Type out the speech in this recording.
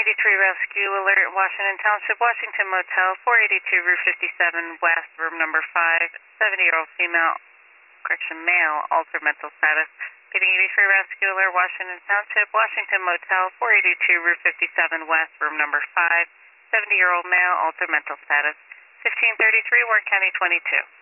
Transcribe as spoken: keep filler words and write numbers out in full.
eighty-three Rescue Alert, Washington Township, Washington Motel, four eighty-two Route fifty-seven West, room number five, seventy-year-old female, correction, male, altered mental status. Repeating, eighty-three Rescue Alert, Washington Township, Washington Motel, four eighty-two Route fifty-seven West, room number five, seventy-year-old male, altered mental status. fifteen thirty-three, Warren County twenty-two.